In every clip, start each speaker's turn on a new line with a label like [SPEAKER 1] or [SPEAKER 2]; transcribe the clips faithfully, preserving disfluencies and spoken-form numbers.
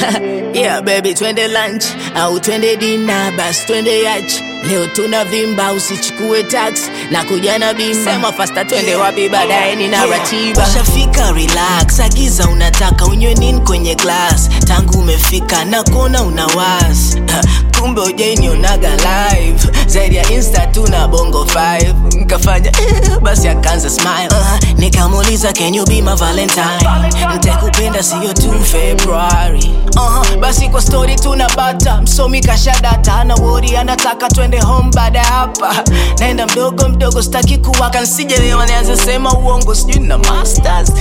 [SPEAKER 1] Yeah baby, twende lunch au twende dinner, bas twende yacht. Leo tunavimba, usichukue taxi na kuja na bima. Sema faster, twende wapi baadaye nina ratiba. Ushafika relax, agiza unataka unywe nini kwenye glass. Tangu umefika na kuona unawas kumbe hujainionaga live. Zaidi ya Insta tuna bongo five. Nkafanya basi akanza smile. uh, Nikamuliza can you be my valentine. Nitakupenda siyo tu February. uh, Basi kwa story tunabata. Msomi kashadata na wori anataka twende home baada hapa. Naenda mdogo mdogo staki kuwa kansije leo nianze sema uongo sijui na masters.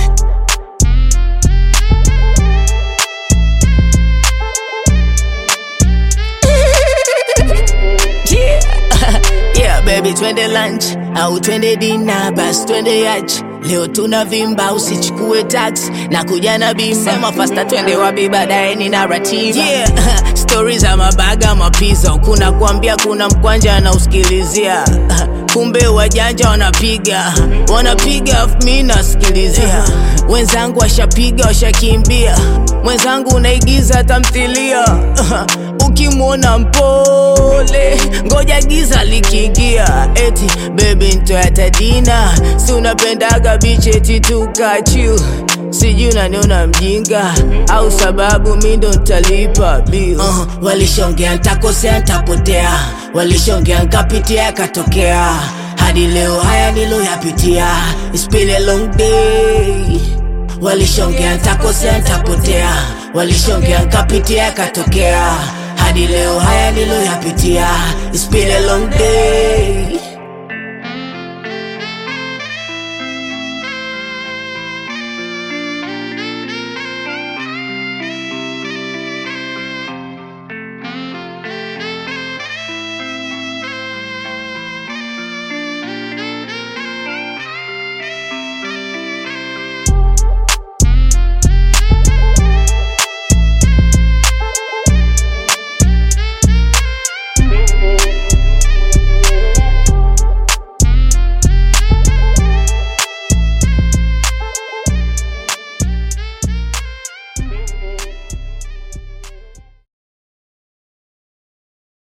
[SPEAKER 1] Yeah baby, twende lunch au twende dinner, bas twende yacht. Leo tunavimba, usichukue taxi na kuja na bima. Sema faster, twende wapi baadaye nina ratiba. Yeah, stories za mabaga mapiza. Kuna kuambia kuna mkwanja na usikilizia. Kumbe wajanja wanapiga wanapiga mimi nasikilizia. Wenzangu washapiga washakimbia. Mwenzangu unaigiza tamthilia. Ukimwona mpole ngoja giza likiingia. Eti baby ntoya tadina, si unapendaga bichi eti tukachill. Sijui unaniona mjinga au sababu mimi ndo nitalipa bill. uh, Walishongea nitakosea nitapotea. Walishongea nikapitia katokea. Hadi leo haya niloyapitia. It's been a long day. Walishongea nitakosea nitapotea. Walishongea nikapitia katokea. Hadi leo haya niloyapitia. It's been a long day.